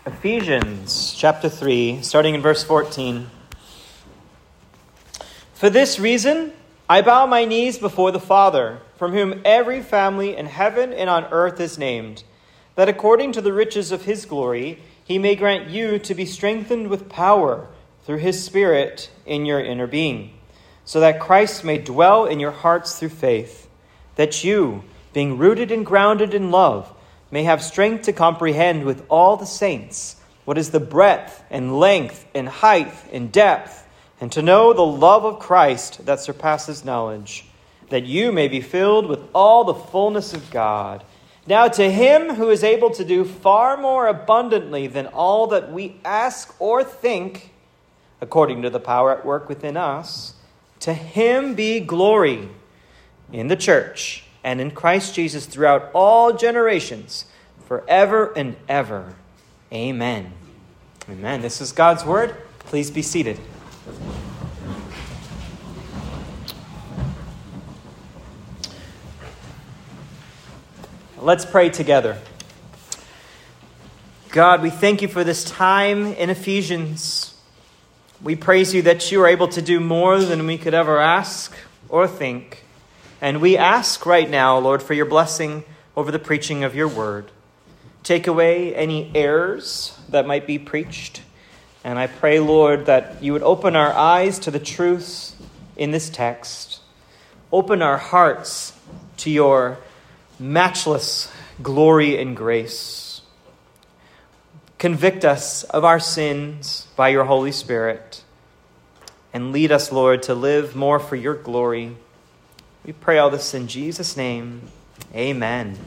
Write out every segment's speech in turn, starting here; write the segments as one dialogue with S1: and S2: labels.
S1: Ephesians chapter 3, starting in verse 14. For this reason, I bow my knees before the Father, from whom every family in heaven and on earth is named, that according to the riches of his glory, he may grant you to be strengthened with power through his Spirit in your inner being, so that Christ may dwell in your hearts through faith, that you, being rooted and grounded in love, may have strength to comprehend with all the saints what is the breadth and length and height and depth, and to know the love of Christ that surpasses knowledge, that you may be filled with all the fullness of God. Now to him who is able to do far more abundantly than all that we ask or think, according to the power at work within us, to him be glory in the church and in Christ Jesus throughout all generations, forever and ever. Amen. Amen. This is God's word. Please be seated. Let's pray together. God, we thank you for this time in Ephesians. We praise you that you are able to do more than we could ever ask or think. And we ask right now, Lord, for your blessing over the preaching of your word. Take away any errors that might be preached. And I pray, Lord, that you would open our eyes to the truths in this text. Open our hearts to your matchless glory and grace. Convict us of our sins by your Holy Spirit. And lead us, Lord, to live more for your glory. We pray all this in Jesus' name. Amen.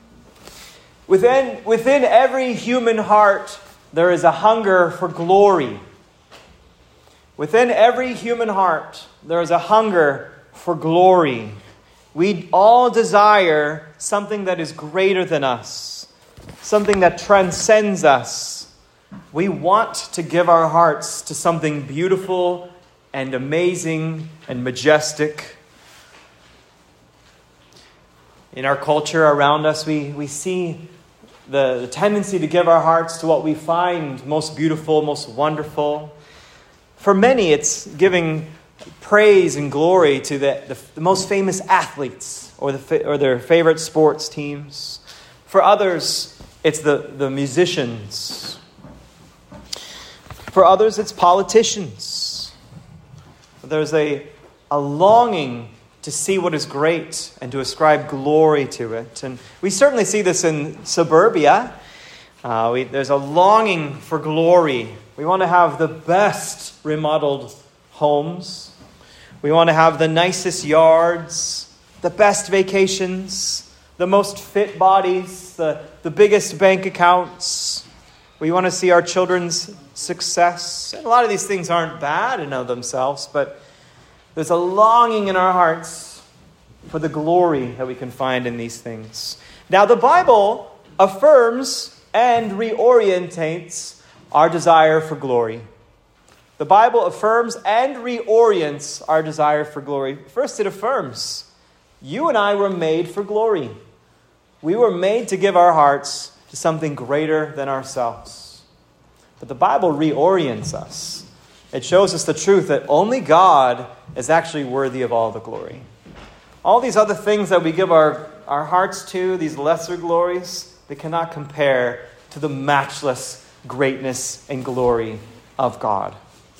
S1: Within every human heart, there is a hunger for glory. Within every human heart, there is a hunger for glory. We all desire something that is greater than us, something that transcends us. We want to give our hearts to something beautiful and amazing and majestic. In our culture around us, we see the tendency to give our hearts to what we find most beautiful, most wonderful. For many, it's giving praise and glory to the most famous athletes or their favorite sports teams. For others, it's the musicians. For others, it's politicians. There's a longing to see what is great and to ascribe glory to it. And we certainly see this in suburbia. There's a longing for glory. We want to have the best remodeled homes. We want to have the nicest yards, the best vacations, the most fit bodies, the biggest bank accounts. We want to see our children's success. And a lot of these things aren't bad in and of themselves, but there's a longing in our hearts for the glory that we can find in these things. Now, the Bible affirms and reorientates our desire for glory. The Bible affirms and reorients our desire for glory. First, it affirms you and I were made for glory. We were made to give our hearts to something greater than ourselves. But the Bible reorients us. It shows us the truth that only God is actually worthy of all the glory. All these other things that we give our hearts to, these lesser glories, they cannot compare to the matchless greatness and glory of God.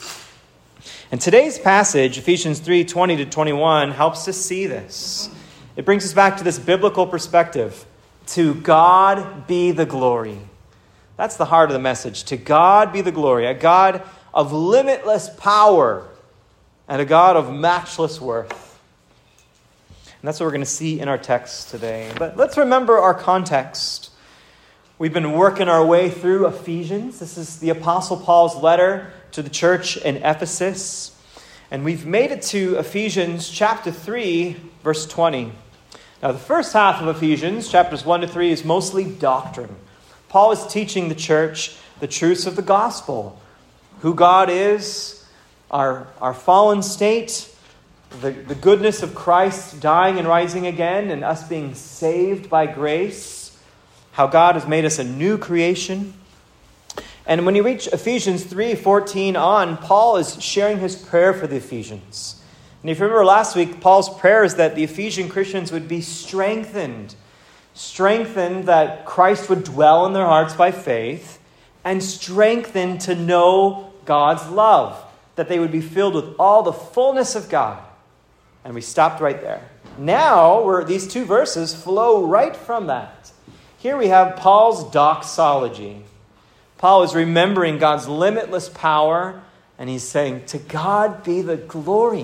S1: And today's passage, Ephesians 3:20-21, helps us see this. It brings us back to this biblical perspective. To God be the glory. That's the heart of the message. To God be the glory. A God of limitless power and a God of matchless worth. And that's what we're going to see in our text today. But let's remember our context. We've been working our way through Ephesians. This is the Apostle Paul's letter to the church in Ephesus. And we've made it to Ephesians chapter 3, verse 20. Now, the first half of Ephesians, chapters 1-3, is mostly doctrine. Paul is teaching the church the truths of the gospel. Who God is, our fallen state, the goodness of Christ dying and rising again, and us being saved by grace, how God has made us a new creation. And when you reach Ephesians 3:14 on, Paul is sharing his prayer for the Ephesians. And if you remember last week, Paul's prayer is that the Ephesian Christians would be strengthened. Strengthened that Christ would dwell in their hearts by faith, and strengthened to know God's love, that they would be filled with all the fullness of God. And we stopped right there. Now, these two verses flow right from that. Here we have Paul's doxology. Paul is remembering God's limitless power, and he's saying, to God be the glory.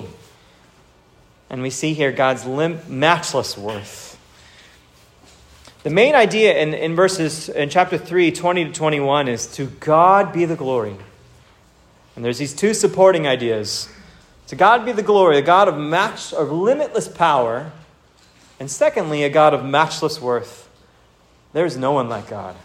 S1: And we see here God's matchless worth. The main idea in chapter 3, 20 to 21 is to God be the glory. And there's these two supporting ideas. To God be the glory, a God of limitless power, and secondly, a God of matchless worth. There's no one like God.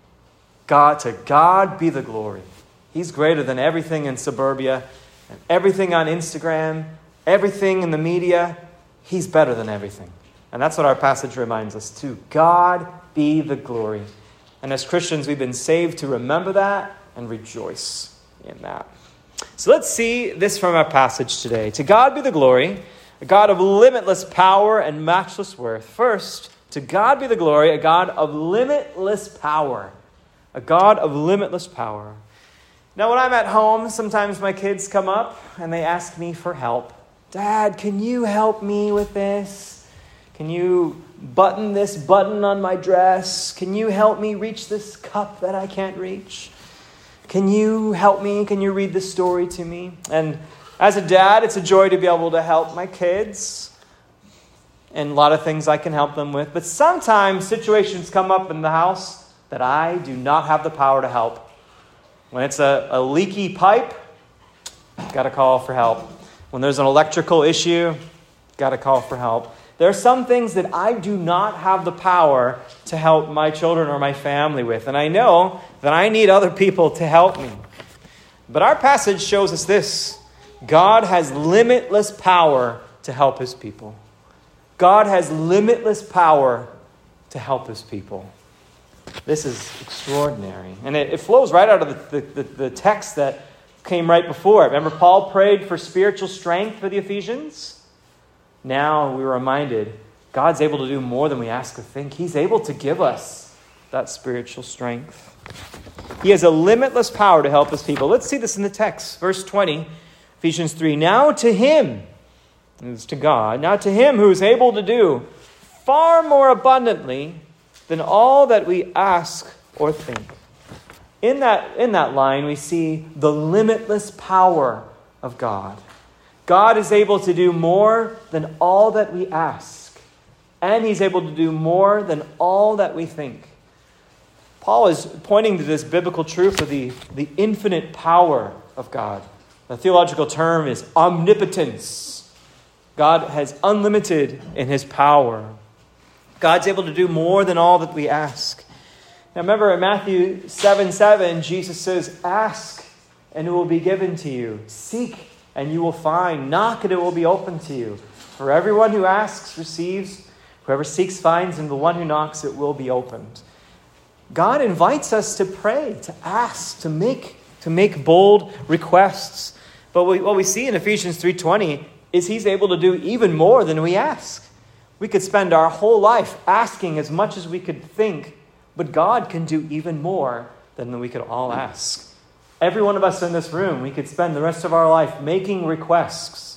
S1: To God be the glory. He's greater than everything in suburbia, and everything on Instagram, everything in the media. He's better than everything. And that's what our passage reminds us. To God be the glory. And as Christians, we've been saved to remember that and rejoice in that. So let's see this from our passage today. To God be the glory, a God of limitless power and matchless worth. First, to God be the glory, a God of limitless power. A God of limitless power. Now, when I'm at home, sometimes my kids come up and they ask me for help. Dad, can you help me with this? Can you button this button on my dress? Can you help me reach this cup that I can't reach? Can you help me? Can you read this story to me? And as a dad, it's a joy to be able to help my kids. And a lot of things I can help them with. But sometimes situations come up in the house that I do not have the power to help. When it's a leaky pipe, got to call for help. When there's an electrical issue, got to call for help. There are some things that I do not have the power to help my children or my family with. And I know that I need other people to help me. But our passage shows us this. God has limitless power to help his people. God has limitless power to help his people. This is extraordinary. And it flows right out of the text that came right before it. Remember, Paul prayed for spiritual strength for the Ephesians? Now we're reminded God's able to do more than we ask or think. He's able to give us that spiritual strength. He has a limitless power to help his people. Let's see this in the text. Verse 20, Ephesians 3. Now to him, and it's to God, now to him who is able to do far more abundantly than all that we ask or think. In that line, we see the limitless power of God. God is able to do more than all that we ask. And he's able to do more than all that we think. Paul is pointing to this biblical truth of the infinite power of God. The theological term is omnipotence. God has unlimited in his power. God's able to do more than all that we ask. Now remember in Matthew 7:7, Jesus says, ask and it will be given to you. Seek and you will find. Knock and it will be opened to you. For everyone who asks receives. Whoever seeks finds, and the one who knocks it will be opened. God invites us to pray, to ask, to make bold requests. But what we see in Ephesians 3:20 is he's able to do even more than we ask. We could spend our whole life asking as much as we could think, but God can do even more than we could all ask. Every one of us in this room, we could spend the rest of our life making requests.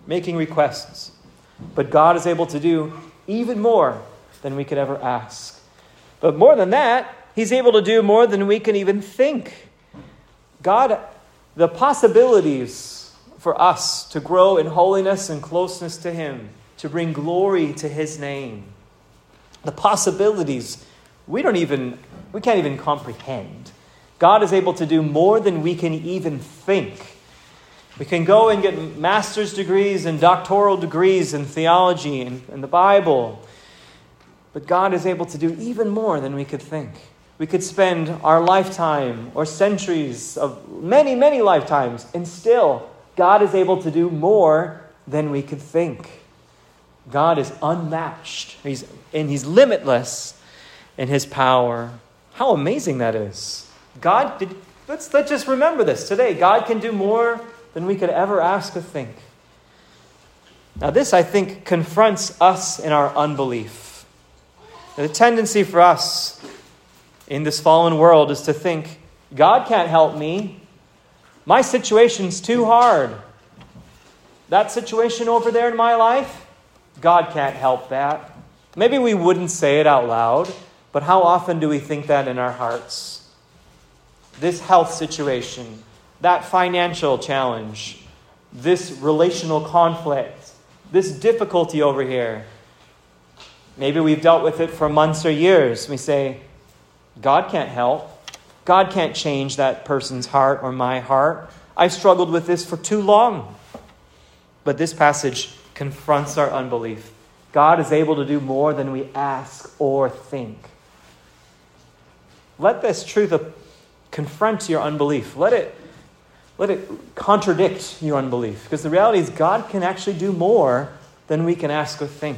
S1: But God is able to do even more than we could ever ask. But more than that, he's able to do more than we can even think. God, the possibilities for us to grow in holiness and closeness to him, to bring glory to his name, the possibilities we can't even comprehend. God is able to do more than we can even think. We can go and get master's degrees and doctoral degrees in theology and the Bible. But God is able to do even more than we could think. We could spend our lifetime or centuries of many, many lifetimes, and still God is able to do more than we could think. God is unmatched. He's limitless in his power. How amazing that is. God, Let's just remember this today. God can do more than we could ever ask or think. Now this, I think, confronts us in our unbelief. The tendency for us in this fallen world is to think, God can't help me. My situation's too hard. That situation over there in my life, God can't help that. Maybe we wouldn't say it out loud, but how often do we think that in our hearts? This health situation, that financial challenge, this relational conflict, this difficulty over here. Maybe we've dealt with it for months or years. We say, God can't help. God can't change that person's heart or my heart. I've struggled with this for too long. But this passage confronts our unbelief. God is able to do more than we ask or think. Let this truth confront your unbelief. Let it contradict your unbelief. Because the reality is God can actually do more than we can ask or think.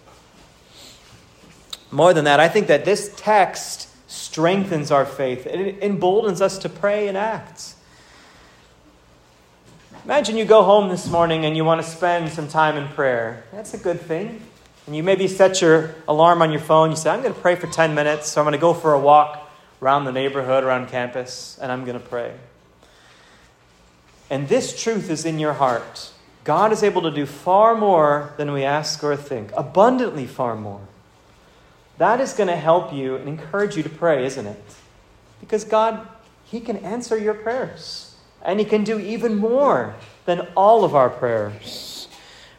S1: More than that, I think that this text strengthens our faith. It emboldens us to pray and act. Imagine you go home this morning and you want to spend some time in prayer. That's a good thing. And you maybe set your alarm on your phone. You say, I'm going to pray for 10 minutes. So I'm going to go for a walk around the neighborhood, around campus, and I'm going to pray. And this truth is in your heart. God is able to do far more than we ask or think. Abundantly far more. That is going to help you and encourage you to pray, isn't it? Because God, He can answer your prayers. And He can do even more than all of our prayers.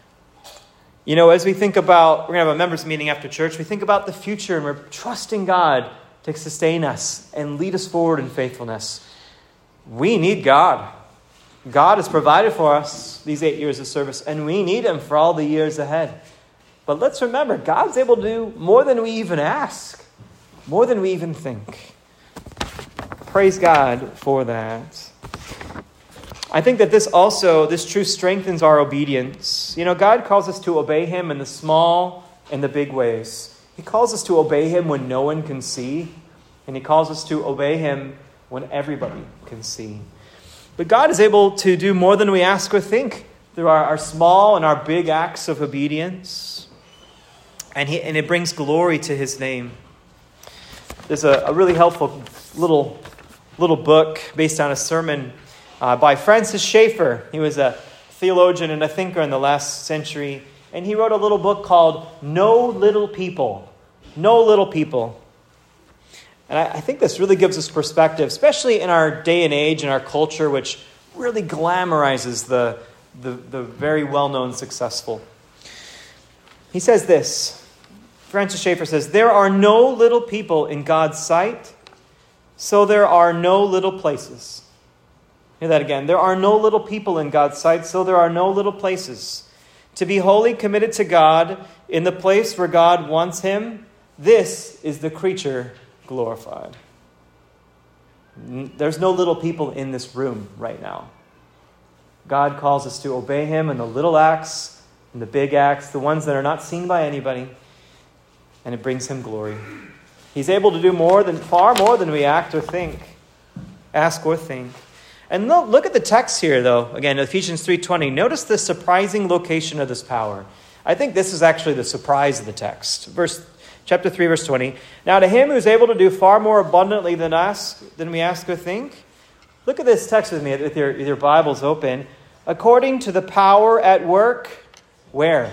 S1: You know, as we think about, we're going to have a members meeting after church, we think about the future and we're trusting God to sustain us and lead us forward in faithfulness. We need God. God has provided for us these 8 years of service, and we need Him for all the years ahead. But let's remember, God's able to do more than we even ask, more than we even think. Praise God for that. I think that this truth strengthens our obedience. You know, God calls us to obey Him in the small and the big ways. He calls us to obey Him when no one can see, and He calls us to obey Him when everybody can see. But God is able to do more than we ask or think through our small and our big acts of obedience. And it brings glory to His name. There's a really helpful little book based on a sermon by Francis Schaeffer. He was a theologian and a thinker in the last century. And he wrote a little book called No Little People. No Little People. And I think this really gives us perspective, especially in our day and age, in our culture, which really glamorizes the very well-known successful. He says this. Francis Schaeffer says, there are no little people in God's sight, so there are no little places. Hear that again. There are no little people in God's sight, so there are no little places. To be wholly committed to God in the place where God wants him, this is the creature glorified. There's no little people in this room right now. God calls us to obey him in the little acts, in the big acts, the ones that are not seen by anybody, and it brings him glory. He's able to do far more than we ask or think. And look at the text here, though. Again, Ephesians 3:20. Notice the surprising location of this power. I think this is actually the surprise of the text. Chapter 3, verse 20. Now to him who is able to do far more abundantly than we ask or think. Look at this text with me with your Bibles open. According to the power at work, where?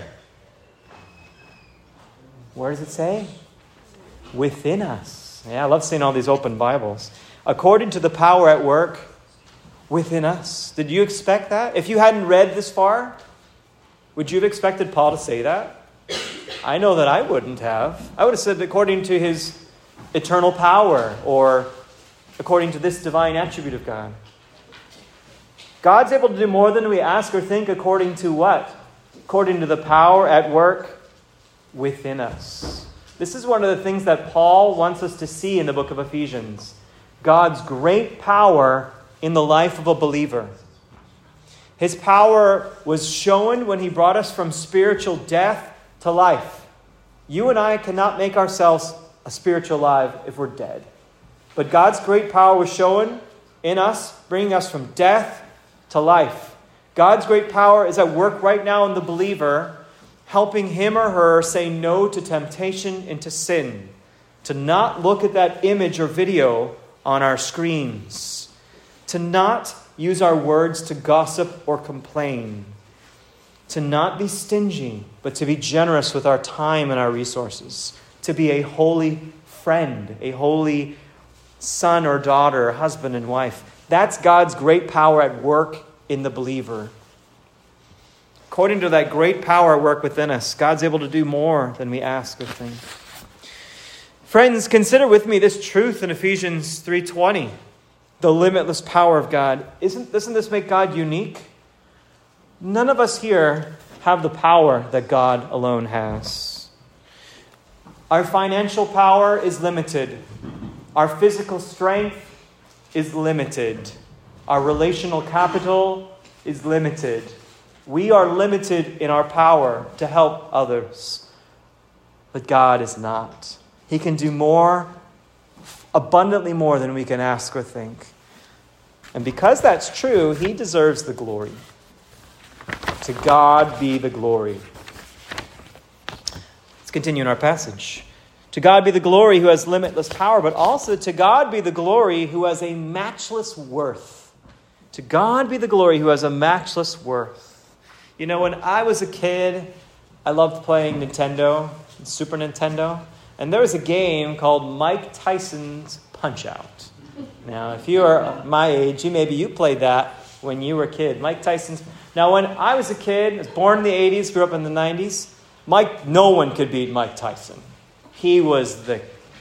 S1: Where does it say? Within us. Yeah, I love seeing all these open Bibles. According to the power at work within us. Did you expect that? If you hadn't read this far, would you have expected Paul to say that? I know that I wouldn't have. I would have said according to his eternal power or according to this divine attribute of God. God's able to do more than we ask or think according to what? According to the power at work within us. This is one of the things that Paul wants us to see in the book of Ephesians. God's great power in the life of a believer. His power was shown when he brought us from spiritual death to life. You and I cannot make ourselves a spiritual alive if we're dead. But God's great power was shown in us, bringing us from death to life. God's great power is at work right now in the believer, helping him or her say no to temptation and to sin, to not look at that image or video on our screens, to not use our words to gossip or complain, to not be stingy, but to be generous with our time and our resources, to be a holy friend, a holy son or daughter, husband and wife. That's God's great power at work in the believer. According to that great power at work within us, God's able to do more than we ask or think. Friends, consider with me this truth in Ephesians 3:20, the limitless power of God. Doesn't this make God unique? None of us here have the power that God alone has. Our financial power is limited. Our physical strength is limited. Our relational capital is limited. We are limited in our power to help others. But God is not. He can do more, abundantly more than we can ask or think. And because that's true, He deserves the glory. To God be the glory. Let's continue in our passage. To God be the glory who has limitless power, but also to God be the glory who has a matchless worth. To God be the glory who has a matchless worth. You know, when I was a kid, I loved playing Nintendo, Super Nintendo, and there was a game called Mike Tyson's Punch-Out. Now, if you are my age, maybe you played that when you were a kid. Mike Tyson's. Now, when I was a kid, I was born in the 80s, grew up in the 90s, no one could beat Mike Tyson. He was the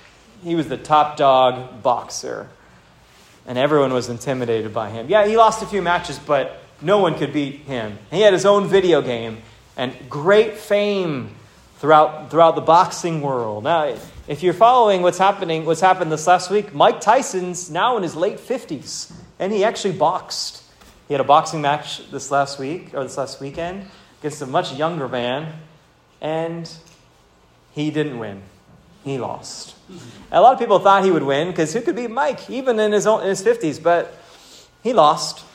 S1: top dog boxer, and everyone was intimidated by him. Yeah, he lost a few matches, but no one could beat him. He had his own video game and great fame throughout the boxing world. Now, if you're following what's happened this last week, Mike Tyson's now in his late 50s, and he actually boxed. He had a boxing match this last weekend against a much younger man, and he didn't win. He lost. A lot of people thought he would win because who could beat Mike, even in his 50s? But he lost.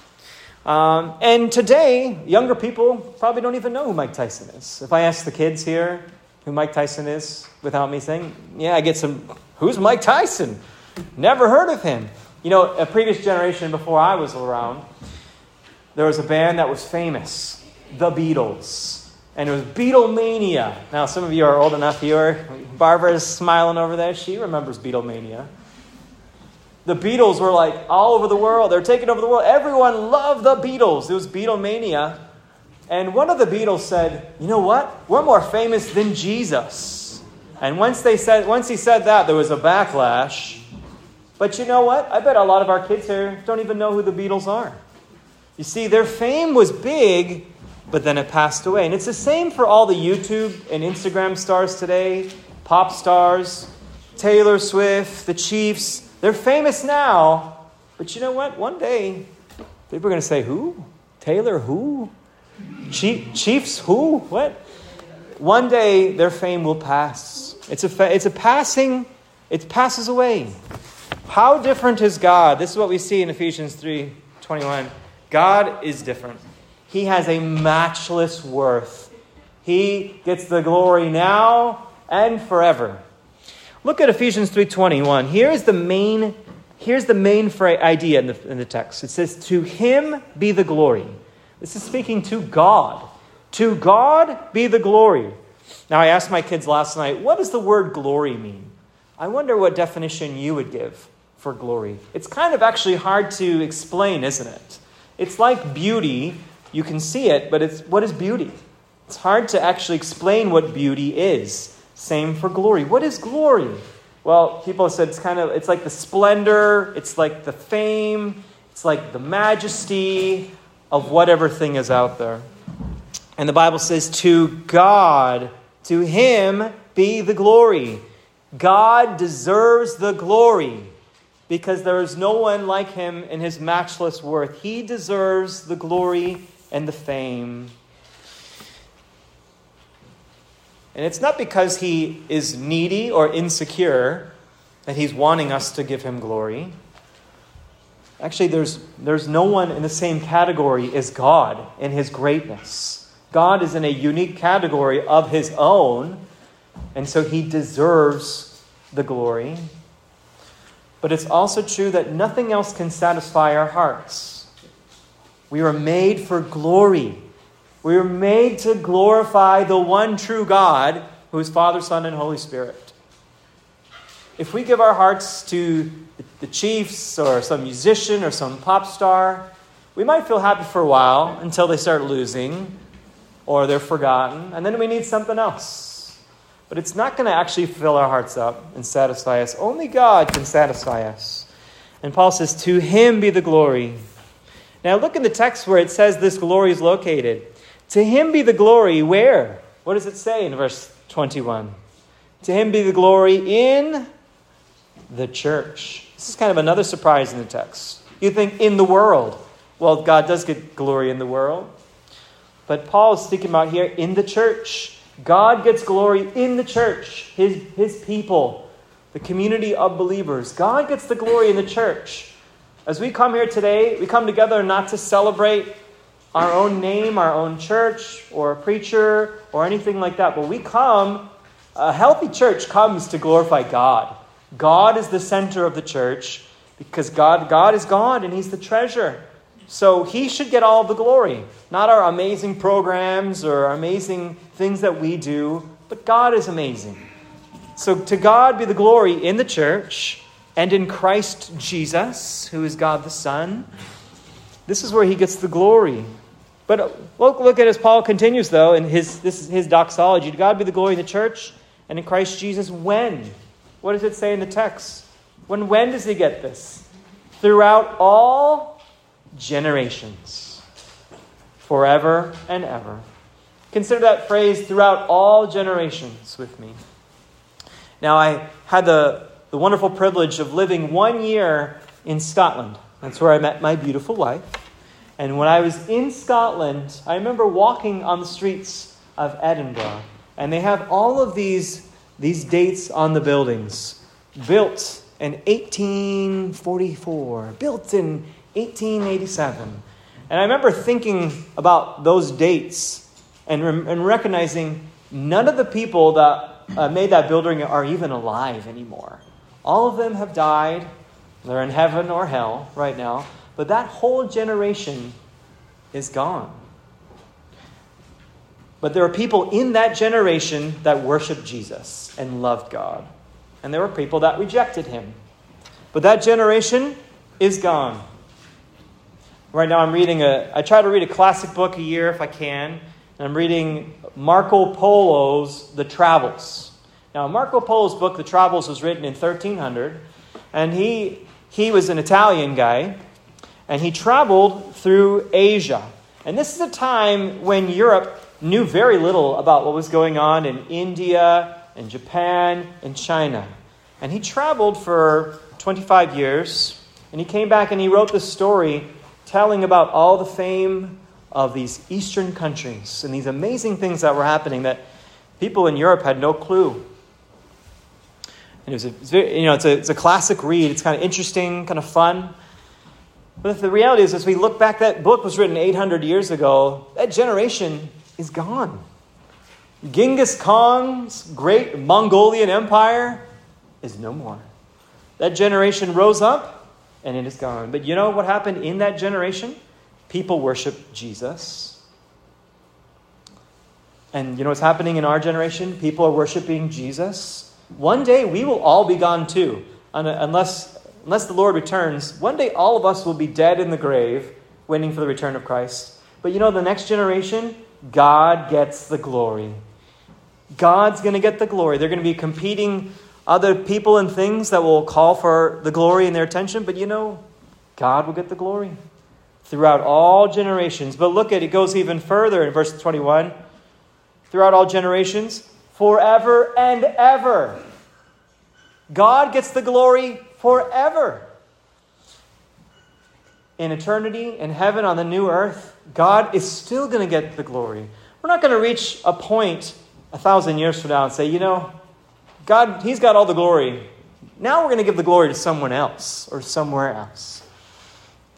S1: And today, younger people probably don't even know who Mike Tyson is. If I ask the kids here who Mike Tyson is without me saying, yeah, I get some, who's Mike Tyson? Never heard of him. You know, a previous generation before I was around, there was a band that was famous, the Beatles. And it was Beatlemania. Now, some of you are old enough here. Barbara's smiling over there. She remembers Beatlemania. The Beatles were like all over the world. They're taking over the world. Everyone loved the Beatles. It was Beatlemania. And one of the Beatles said, you know what? We're more famous than Jesus. And once he said that, there was a backlash. But you know what? I bet a lot of our kids here don't even know who the Beatles are. You see, their fame was big, but then it passed away. And it's the same for all the YouTube and Instagram stars today, pop stars, Taylor Swift, the Chiefs. They're famous now, but you know what? One day, people are going to say, who? Taylor who? Chiefs who? What? One day, their fame will pass. It passes away. How different is God? This is what we see in Ephesians 3:21. God is different. He has a matchless worth. He gets the glory now and forever. Look at Ephesians 3:21. Here's the main idea in the text. It says, "To Him be the glory." This is speaking to God. To God be the glory. Now, I asked my kids last night, what does the word glory mean? I wonder what definition you would give for glory. It's kind of actually hard to explain, isn't it? It's like beauty. You can see it, but what is beauty? It's hard to actually explain what beauty is. Same for glory. What is glory? Well, people have said it's like the splendor, it's like the fame, it's like the majesty of whatever thing is out there. And the Bible says, to God, to Him be the glory. God deserves the glory because there is no one like Him in His matchless worth. He deserves the glory and the fame. And it's not because He is needy or insecure that He's wanting us to give Him glory. Actually, there's no one in the same category as God in his greatness. God is in a unique category of his own, and so he deserves the glory. But it's also true that nothing else can satisfy our hearts. We were made for glory. We were made to glorify the one true God, who is Father, Son, and Holy Spirit. If we give our hearts to the Chiefs or some musician or some pop star, we might feel happy for a while until they start losing or they're forgotten, and then we need something else. But it's not going to actually fill our hearts up and satisfy us. Only God can satisfy us. And Paul says, to him be the glory. Now look in the text where it says this glory is located. To him be the glory where? What does it say in verse 21? To him be the glory in the church. This is kind of another surprise in the text. You think in the world. Well, God does get glory in the world. But Paul is speaking about here in the church. God gets glory in the church, his people, the community of believers. God gets the glory in the church. As we come here today, we come together not to celebrate our own name, our own church, or a preacher, or anything like that. But we come, a healthy church comes to glorify God. God is the center of the church because God is God and he's the treasure. So he should get all the glory. Not our amazing programs or our amazing things that we do, but God is amazing. So to God be the glory in the church and in Christ Jesus, who is God the Son. This is where he gets the glory. But look at as Paul continues, though, in this is his doxology. To God be the glory in the church and in Christ Jesus when? What does it say in the text? When does he get this? Throughout all generations. Forever and ever. Consider that phrase, throughout all generations, with me. Now, I had the wonderful privilege of living 1 year in Scotland. That's where I met my beautiful wife. And when I was in Scotland, I remember walking on the streets of Edinburgh. And they have all of these dates on the buildings. Built in 1844. Built in 1887. And I remember thinking about those dates and recognizing none of the people that made that building are even alive anymore. All of them have died. They're in heaven or hell right now. But that whole generation is gone. But there are people in that generation that worshiped Jesus and loved God. And there were people that rejected him. But that generation is gone. Right now I try to read a classic book a year if I can. And I'm reading Marco Polo's The Travels. Now, Marco Polo's book, The Travels, was written in 1300. And he was an Italian guy. And he traveled through Asia. And this is a time when Europe knew very little about what was going on in India and Japan and China. And he traveled for 25 years. And he came back and he wrote this story telling about all the fame of these Eastern countries and these amazing things that were happening that people in Europe had no clue. And it's a classic read. It's kind of interesting, kind of fun. But the reality is, as we look back, that book was written 800 years ago. That generation is gone. Genghis Khan's great Mongolian empire is no more. That generation rose up, and it is gone. But you know what happened in that generation? People worship Jesus. And you know what's happening in our generation? People are worshiping Jesus. One day we will all be gone too. Unless the Lord returns, one day all of us will be dead in the grave, waiting for the return of Christ. But you know, the next generation, God gets the glory. God's going to get the glory. They're going to be competing other people and things that will call for the glory and their attention. But you know, God will get the glory throughout all generations. But look at it goes even further in verse 21. Throughout all generations, forever and ever. God gets the glory forever. In eternity, in heaven, on the new earth, God is still going to get the glory. We're not going to reach a point 1,000 years from now and say, you know, God, he's got all the glory. Now we're going to give the glory to someone else or somewhere else.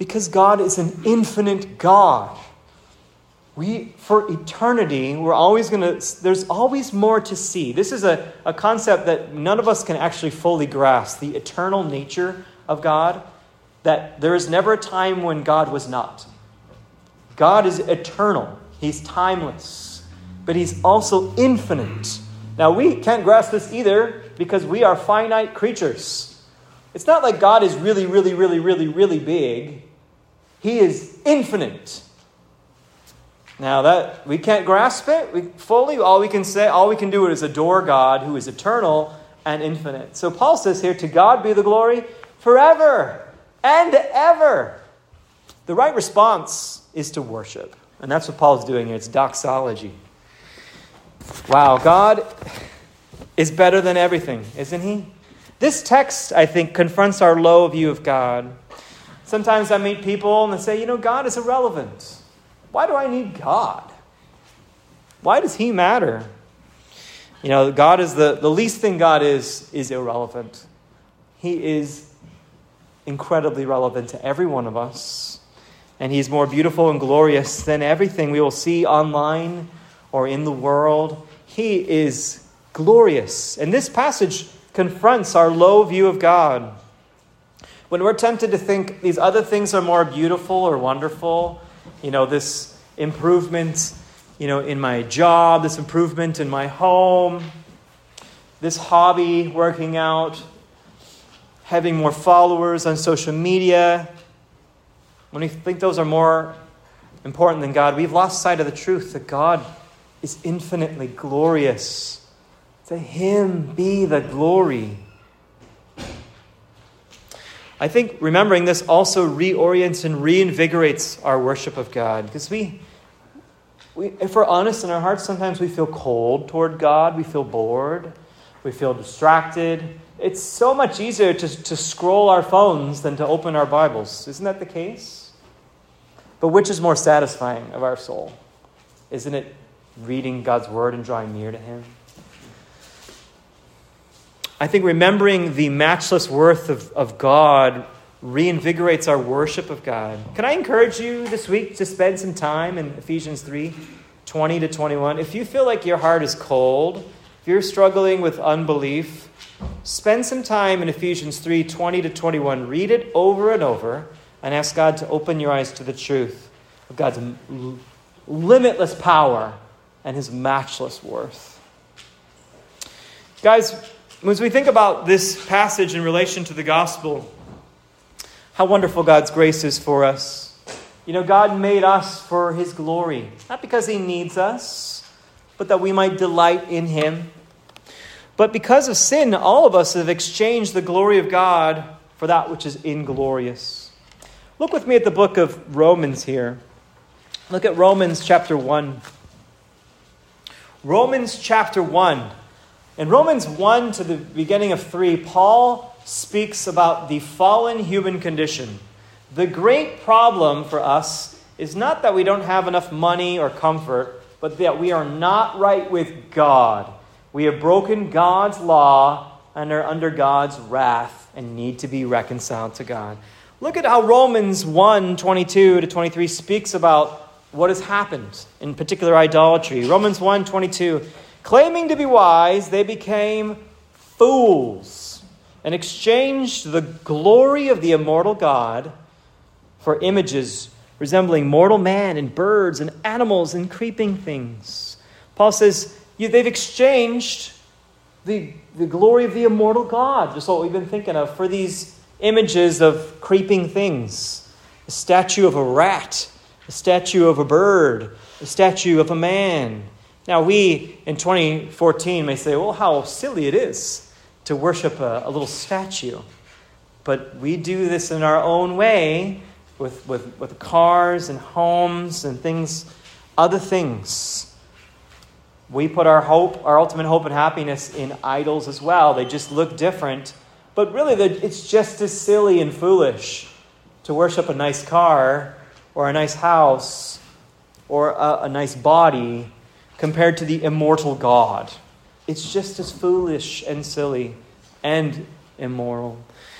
S1: Because God is an infinite God. For eternity, there's always more to see. This is a concept that none of us can actually fully grasp, the eternal nature of God, that there is never a time when God was not. God is eternal. He's timeless. But He's also infinite. Now, we can't grasp this either because we are finite creatures. It's not like God is really, really, really, really, really big. He is infinite. Now that we can't grasp it fully, all we can do is adore God who is eternal and infinite. So Paul says here, to God be the glory forever and ever. The right response is to worship. And that's what Paul's doing here. It's doxology. Wow, God is better than everything, isn't He? This text, I think, confronts our low view of God. Sometimes I meet people and they say, God is irrelevant. Why do I need God? Why does He matter? God is the least thing God is irrelevant. He is incredibly relevant to every one of us. And He's more beautiful and glorious than everything we will see online or in the world. He is glorious. And this passage confronts our low view of God. When we're tempted to think these other things are more beautiful or wonderful, this improvement, in my job, this improvement in my home, this hobby, working out, having more followers on social media, when we think those are more important than God, we've lost sight of the truth that God is infinitely glorious. To Him be the glory. I think remembering this also reorients and reinvigorates our worship of God. Because if we're honest in our hearts, sometimes we feel cold toward God. We feel bored. We feel distracted. It's so much easier to scroll our phones than to open our Bibles. Isn't that the case? But which is more satisfying of our soul? Isn't it reading God's Word and drawing near to Him? I think remembering the matchless worth of God reinvigorates our worship of God. Can I encourage you this week to spend some time in Ephesians 3:20-21? If you feel like your heart is cold, if you're struggling with unbelief, spend some time in Ephesians 3:20-21. Read it over and over and ask God to open your eyes to the truth of God's limitless power and His matchless worth. Guys, as we think about this passage in relation to the gospel, how wonderful God's grace is for us. God made us for His glory, not because He needs us, but that we might delight in Him. But because of sin, all of us have exchanged the glory of God for that which is inglorious. Look with me at the book of Romans here. Look at Romans chapter 1. Romans chapter 1. In Romans 1 to the beginning of 3, Paul speaks about the fallen human condition. The great problem for us is not that we don't have enough money or comfort, but that we are not right with God. We have broken God's law and are under God's wrath and need to be reconciled to God. Look at how Romans 1:22-23 speaks about what has happened, in particular idolatry. Romans 1:22, claiming to be wise, they became fools and exchanged the glory of the immortal God for images resembling mortal man and birds and animals and creeping things. Paul says they've exchanged the glory of the immortal God, just what we've been thinking of, for these images of creeping things. A statue of a rat, a statue of a bird, a statue of a man. Now we, in 2014, may say, well, how silly it is to worship a little statue. But we do this in our own way with cars and homes and things, other things. We put our ultimate hope and happiness in idols as well. They just look different. But really, it's just as silly and foolish to worship a nice car or a nice house or a nice body compared to the immortal God. It's just as foolish and silly and immoral.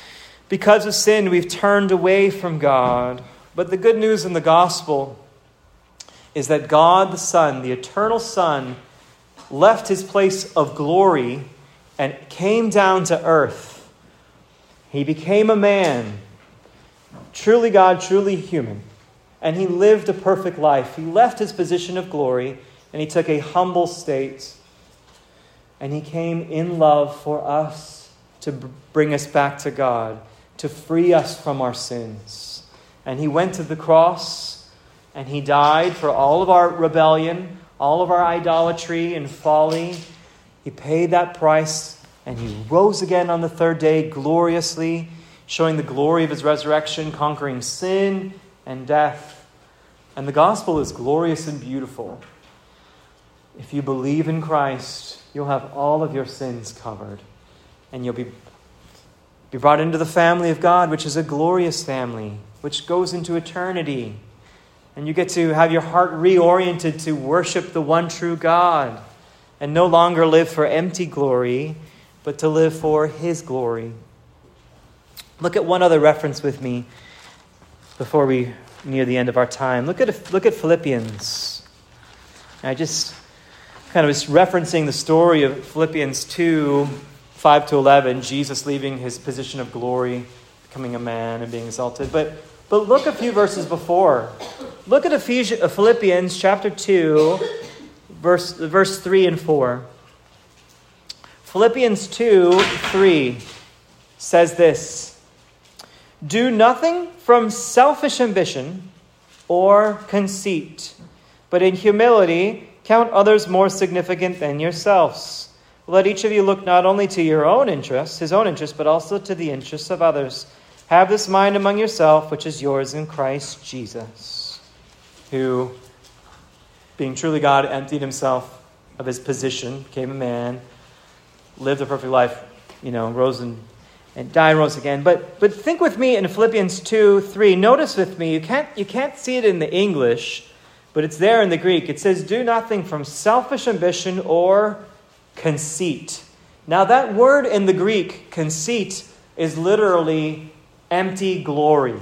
S1: Because of sin, we've turned away from God. But the good news in the gospel is that God the Son, the eternal Son, left his place of glory and came down to earth. He became a man, truly God, truly human. And he lived a perfect life. He left his position of glory and he took a humble state. And he came in love for us to bring us back to God, to free us from our sins. And he went to the cross and he died for all of our rebellion, all of our idolatry and folly. He paid that price and he rose again on the third day gloriously, showing the glory of his resurrection, conquering sin and death. And the gospel is glorious and beautiful. If you believe in Christ, you'll have all of your sins covered. And you'll be brought into the family of God, which is a glorious family, which goes into eternity. And you get to have your heart reoriented to worship the one true God and no longer live for empty glory, but to live for his glory. Look at one other reference with me before we near the end of our time. Look at Philippians. I just kind of was referencing the story of Philippians 2, 5 to 11, Jesus leaving his position of glory, becoming a man and being exalted. But look a few verses before. Look at Philippians chapter 2, verse 3 and 4. Philippians 2, 3 says this: "Do nothing from selfish ambition or conceit, but in humility count others more significant than yourselves. Let each of you look not only to your own interests, his own interests, but also to the interests of others. Have this mind among yourself, which is yours in Christ Jesus, who, being truly God, emptied himself of his position, became a man, lived a perfect life, rose and died and rose again." But think with me in Philippians 2, 3. Notice with me, you can't see it in the English, but it's there in the Greek. It says, "Do nothing from selfish ambition or conceit." Now that word in the Greek, conceit, is literally empty glory.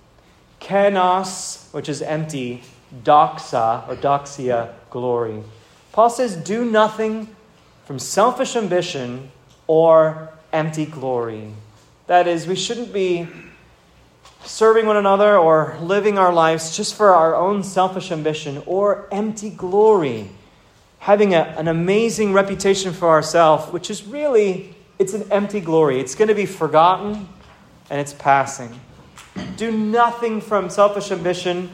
S1: Kenos, which is empty, doxa or doxia, glory. Paul says, do nothing from selfish ambition or empty glory. That is, we shouldn't be serving one another or living our lives just for our own selfish ambition or empty glory. Having an amazing reputation for ourselves, which is really, it's an empty glory. It's going to be forgotten and it's passing. Do nothing from selfish ambition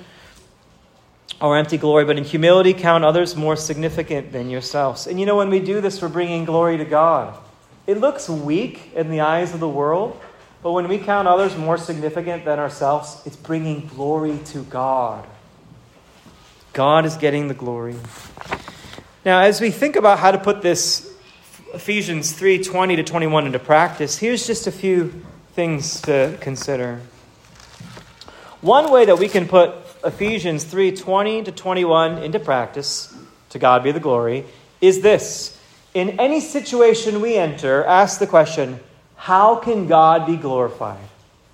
S1: or empty glory, but in humility count others more significant than yourselves. And when we do this, we're bringing glory to God. It looks weak in the eyes of the world, but when we count others more significant than ourselves, it's bringing glory to God. God is getting the glory. Now, as we think about how to put this Ephesians 3:20 to 21 into practice, here's just a few things to consider. One way that we can put Ephesians 3:20 to 21 into practice, to God be the glory, is this. In any situation we enter, ask the question, how can God be glorified?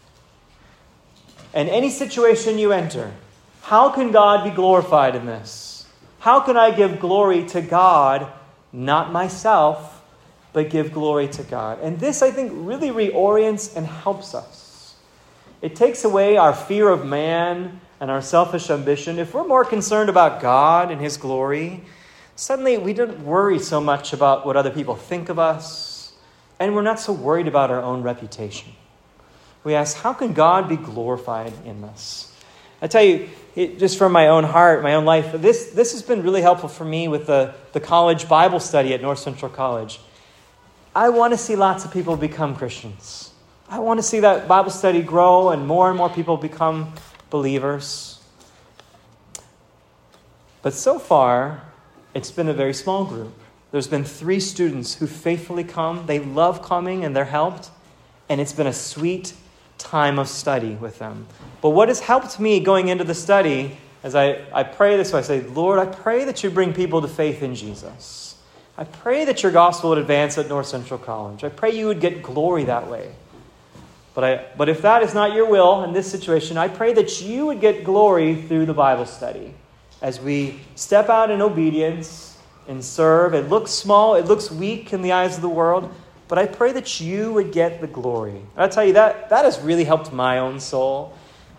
S1: In any situation you enter, how can God be glorified in this? How can I give glory to God, not myself, but give glory to God? And this, I think, really reorients and helps us. It takes away our fear of man and our selfish ambition. If we're more concerned about God and his glory, suddenly we don't worry so much about what other people think of us, and we're not so worried about our own reputation. We ask, how can God be glorified in this? I tell you, just from my own heart, my own life, this has been really helpful for me with the college Bible study at North Central College. I want to see lots of people become Christians. I want to see that Bible study grow and more people become believers. But so far, it's been a very small group. There's been 3 students who faithfully come. They love coming and they're helped. And it's been a sweet time of study with them. But what has helped me going into the study, as I pray this way, I say, Lord, I pray that you bring people to faith in Jesus. I pray that your gospel would advance at North Central College. I pray you would get glory that way. But if that is not your will in this situation, I pray that you would get glory through the Bible study as we step out in obedience and serve. It looks small, it looks weak in the eyes of the world, but I pray that you would get the glory. And I'll tell you, that has really helped my own soul.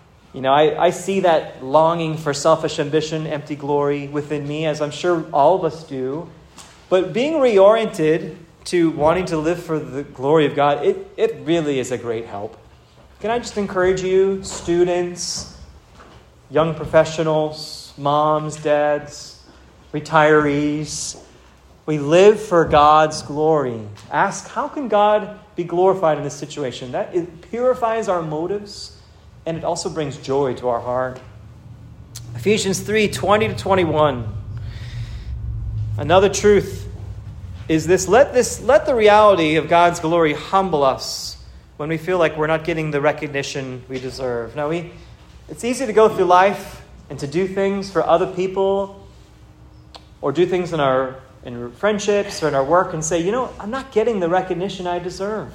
S1: I see that longing for selfish ambition, empty glory within me, as I'm sure all of us do. But being reoriented to wanting to live for the glory of God, it really is a great help. Can I just encourage you, students, young professionals, moms, dads, retirees, we live for God's glory. Ask, how can God be glorified in this situation? That it purifies our motives, and it also brings joy to our heart. Ephesians 3:20-21. Another truth is this: let the reality of God's glory humble us when we feel like we're not getting the recognition we deserve. Now, it's easy to go through life and to do things for other people, or do things in friendships or in our work and say, I'm not getting the recognition I deserve.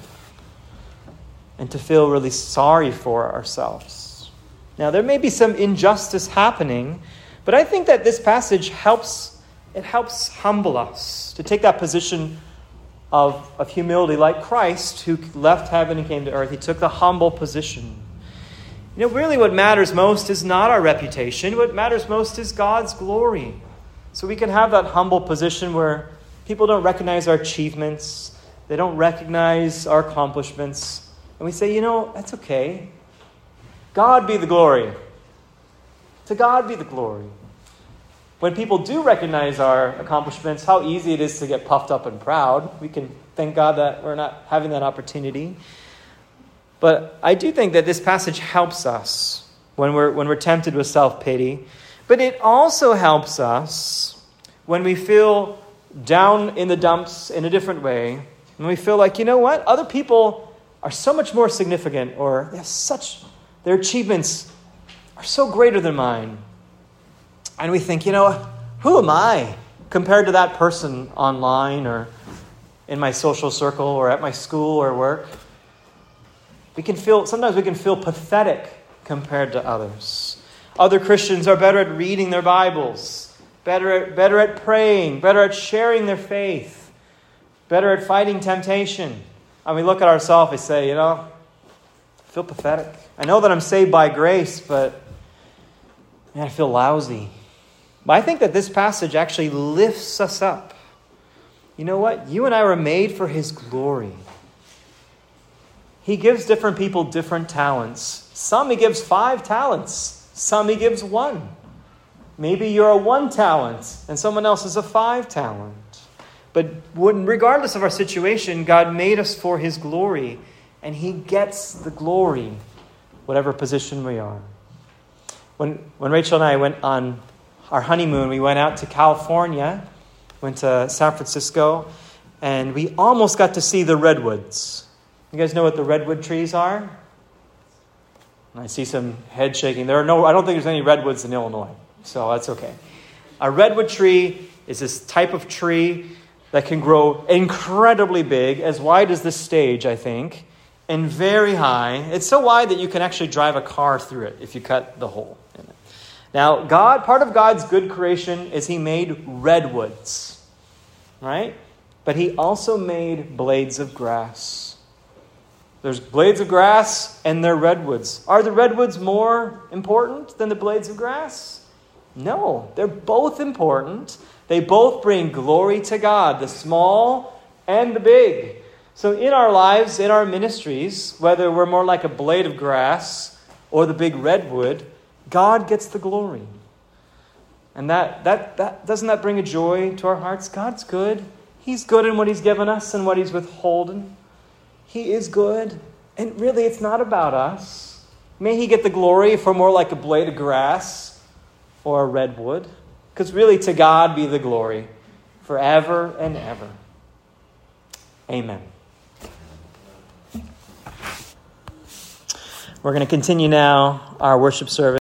S1: And to feel really sorry for ourselves. Now, there may be some injustice happening, but I think that this passage helps humble us to take that position of humility, like Christ, who left heaven and came to earth. He took the humble position. Really what matters most is not our reputation. What matters most is God's glory. So we can have that humble position where people don't recognize our achievements. They don't recognize our accomplishments. And we say, that's okay. God be the glory. To God be the glory. When people do recognize our accomplishments, how easy it is to get puffed up and proud. We can thank God that we're not having that opportunity. But I do think that this passage helps us when we're tempted with self-pity. But it also helps us when we feel down in the dumps in a different way. When we feel like, other people are so much more significant, or their achievements are so greater than mine. And we think, who am I compared to that person online or in my social circle or at my school or work? Sometimes we can feel pathetic compared to others. Other Christians are better at reading their Bibles, better at praying, better at sharing their faith, better at fighting temptation. And we look at ourselves and say, I feel pathetic. I know that I'm saved by grace, but I feel lousy. But I think that this passage actually lifts us up. You know what? You and I were made for His glory. He gives different people different talents. Some He gives 5 talents. Some He gives 1. Maybe you're a 1 talent and someone else is a 5 talent. But regardless of our situation, God made us for His glory, and He gets the glory, whatever position we are. When Rachel and I went on our honeymoon, we went out to California, went to San Francisco, and we almost got to see the redwoods. You guys know what the redwood trees are? I see some head shaking. I don't think there's any redwoods in Illinois, so that's okay. A redwood tree is this type of tree that can grow incredibly big, as wide as this stage, I think, and very high. It's so wide that you can actually drive a car through it if you cut the hole in it. Now, part of God's good creation is He made redwoods, right? But He also made blades of grass. There's blades of grass and they're redwoods. Are the redwoods more important than the blades of grass? No, they're both important. They both bring glory to God, the small and the big. So in our lives, in our ministries, whether we're more like a blade of grass or the big redwood, God gets the glory. And that doesn't that bring a joy to our hearts? God's good. He's good in what He's given us and what He's withholding. He is good. And really, it's not about us. May He get the glory if we're more like a blade of grass or a redwood. Because really, to God be the glory forever and ever. Amen. We're going to continue now our worship service.